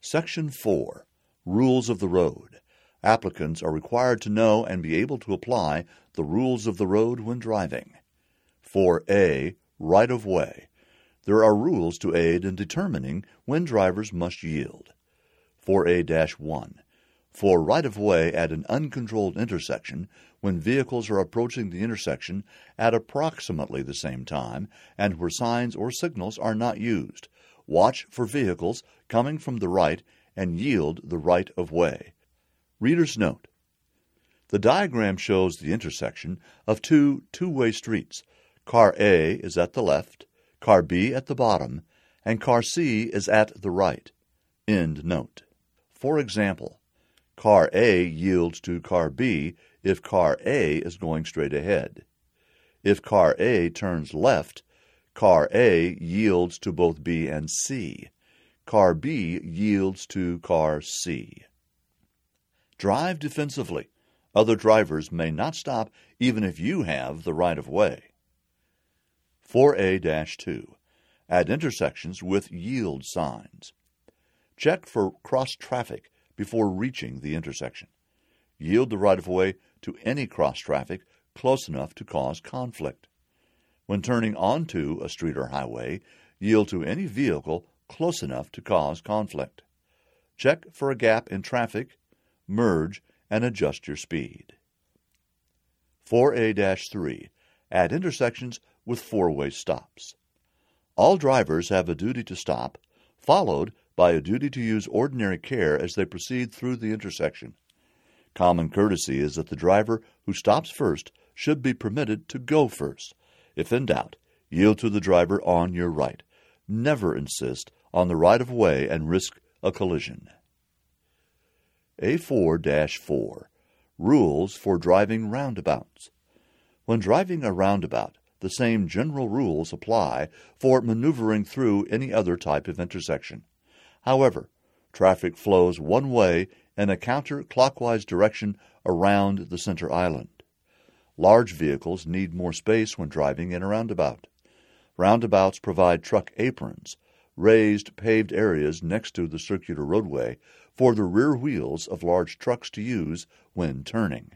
Section 4. Rules of the Road. Applicants are required to know and be able to apply the rules of the road when driving. 4A. Right-of-way. There are rules to aid in determining when drivers must yield. 4A-1. For right-of-way at an uncontrolled intersection, when vehicles are approaching the intersection at approximately the same time and where signs or signals are not used, watch for vehicles coming from the right and yield the right-of-way. Reader's note: the diagram shows the intersection of two-way streets. Car A is at the left, Car B at the bottom, and Car C is at the right. End note. For example, Car A yields to Car B if Car A is going straight ahead. If Car A turns left, Car A yields to both B and C. Car B yields to Car C. Drive defensively. Other drivers may not stop even if you have the right-of-way. 4A-2. At intersections with yield signs. Check for cross-traffic before reaching the intersection. Yield the right-of-way to any cross-traffic close enough to cause conflict. When turning onto a street or highway, yield to any vehicle close enough to cause conflict. Check for a gap in traffic, merge, and adjust your speed. 4A-3. At intersections with four-way stops. All drivers have a duty to stop, followed by a duty to use ordinary care as they proceed through the intersection. Common courtesy is that the driver who stops first should be permitted to go first. If in doubt, yield to the driver on your right. Never insist on the right-of-way and risk a collision. A4-4. Rules for driving roundabouts. When driving a roundabout, the same general rules apply for maneuvering through any other type of intersection. However, traffic flows one way in a counterclockwise direction around the center island. Large vehicles need more space when driving in a roundabout. Roundabouts provide truck aprons, raised paved areas next to the circular roadway for the rear wheels of large trucks to use when turning.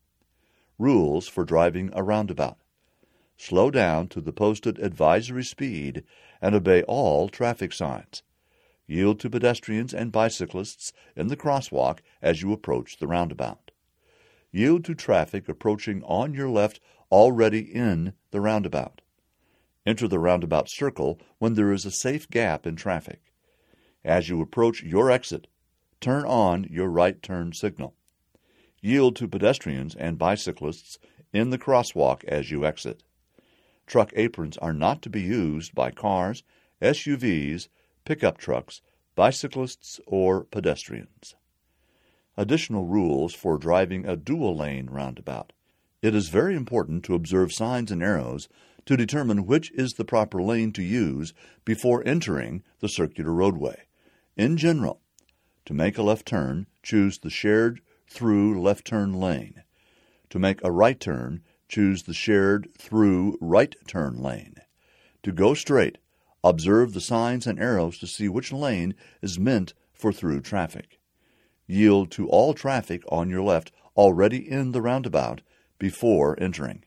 Rules for driving a roundabout. Slow down to the posted advisory speed and obey all traffic signs. Yield to pedestrians and bicyclists in the crosswalk as you approach the roundabout. Yield to traffic approaching on your left already in the roundabout. Enter the roundabout circle when there is a safe gap in traffic. As you approach your exit, turn on your right turn signal. Yield to pedestrians and bicyclists in the crosswalk as you exit. Truck aprons are not to be used by cars, SUVs, pickup trucks, bicyclists, or pedestrians. Additional rules for driving a dual-lane roundabout. It is very important to observe signs and arrows to determine which is the proper lane to use before entering the circular roadway. In general, to make a left turn, choose the shared through left turn lane. To make a right turn, choose the shared through right turn lane. To go straight, observe the signs and arrows to see which lane is meant for through traffic. Yield to all traffic on your left already in the roundabout before entering.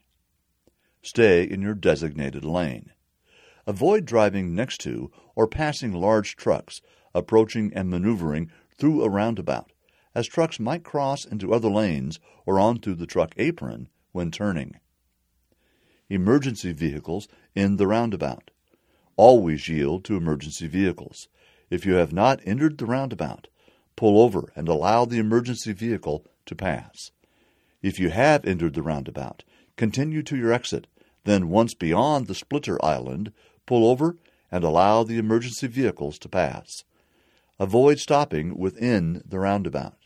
Stay in your designated lane. Avoid driving next to or passing large trucks approaching and maneuvering through a roundabout, as trucks might cross into other lanes or onto the truck apron when turning. Emergency vehicles in the roundabout. Always yield to emergency vehicles. If you have not entered the roundabout, pull over and allow the emergency vehicle to pass. If you have entered the roundabout, continue to your exit, then once beyond the splitter island, pull over and allow the emergency vehicles to pass. Avoid stopping within the roundabout.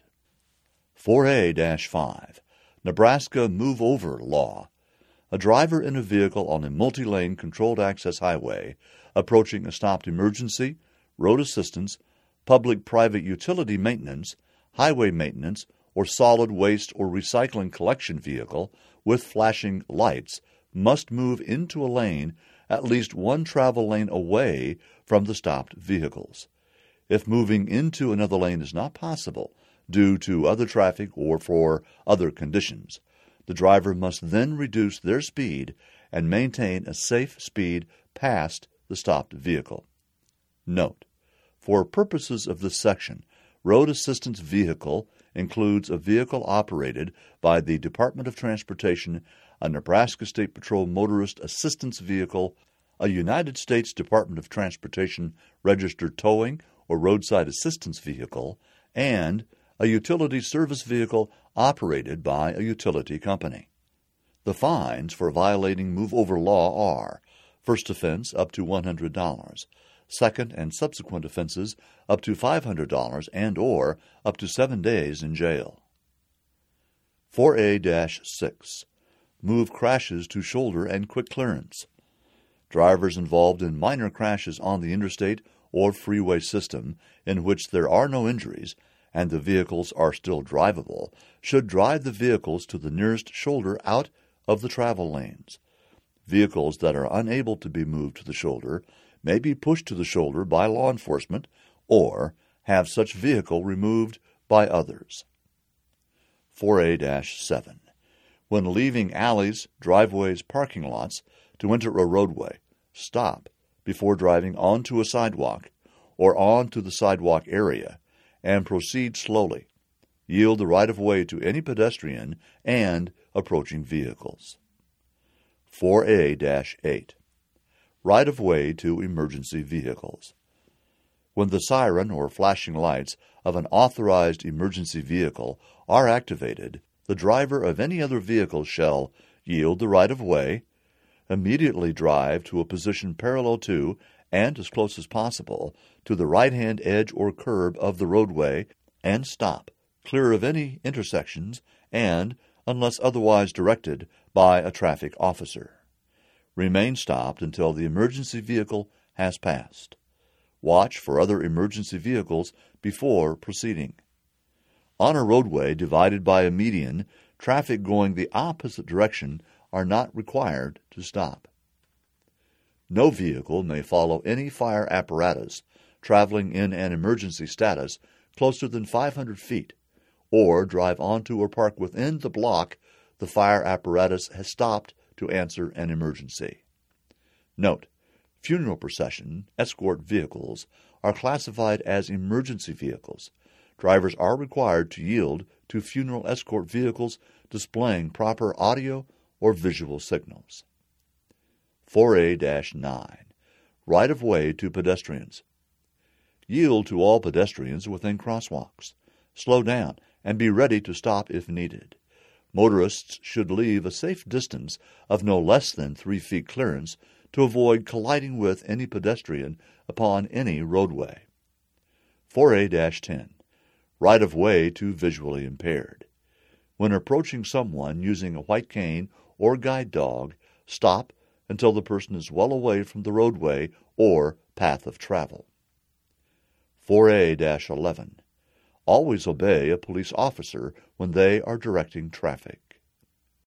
4A-5. Nebraska Move Over Law. A driver in a vehicle on a multi-lane controlled access highway approaching a stopped emergency, road assistance, public-private utility maintenance, highway maintenance, or solid waste or recycling collection vehicle with flashing lights must move into a lane at least one travel lane away from the stopped vehicles. If moving into another lane is not possible due to other traffic or for other conditions, the driver must then reduce their speed and maintain a safe speed past the stopped vehicle. Note: for purposes of this section, road assistance vehicle includes a vehicle operated by the Department of Transportation, a Nebraska State Patrol motorist assistance vehicle, a United States Department of Transportation registered towing or roadside assistance vehicle, and a utility service vehicle operated by a utility company. The fines for violating move-over law are: first offense up to $100, second and subsequent offenses up to $500 and or up to 7 days in jail. 4A-6. Move crashes to shoulder and quick clearance. Drivers involved in minor crashes on the interstate or freeway system in which there are no injuries and the vehicles are still drivable should drive the vehicles to the nearest shoulder out of the travel lanes. Vehicles that are unable to be moved to the shoulder may be pushed to the shoulder by law enforcement or have such vehicle removed by others. 4A-7. When leaving alleys, driveways, parking lots to enter a roadway, stop before driving onto a sidewalk or onto the sidewalk area and proceed slowly. Yield the right-of-way to any pedestrian and approaching vehicles. 4A-8. Right-of-way to emergency vehicles. When the siren or flashing lights of an authorized emergency vehicle are activated, the driver of any other vehicle shall yield the right-of-way, immediately drive to a position parallel to and as close as possible to the right-hand edge or curb of the roadway, and stop, clear of any intersections and, unless otherwise directed by a traffic officer. Remain stopped until the emergency vehicle has passed. Watch for other emergency vehicles before proceeding. On a roadway divided by a median, traffic going the opposite direction are not required to stop. No vehicle may follow any fire apparatus traveling in an emergency status closer than 500 feet, or drive onto or park within the block the fire apparatus has stopped to answer an emergency. Note: funeral procession escort vehicles are classified as emergency vehicles. Drivers are required to yield to funeral escort vehicles displaying proper audio or visual signals. 4A-9. Right-of-way to pedestrians. Yield to all pedestrians within crosswalks. Slow down and be ready to stop if needed. Motorists should leave a safe distance of no less than 3 feet clearance to avoid colliding with any pedestrian upon any roadway. 4A-10. Right-of-way to visually impaired. When approaching someone using a white cane or guide dog, stop until the person is well away from the roadway or path of travel. 4A-11. Always obey a police officer when they are directing traffic.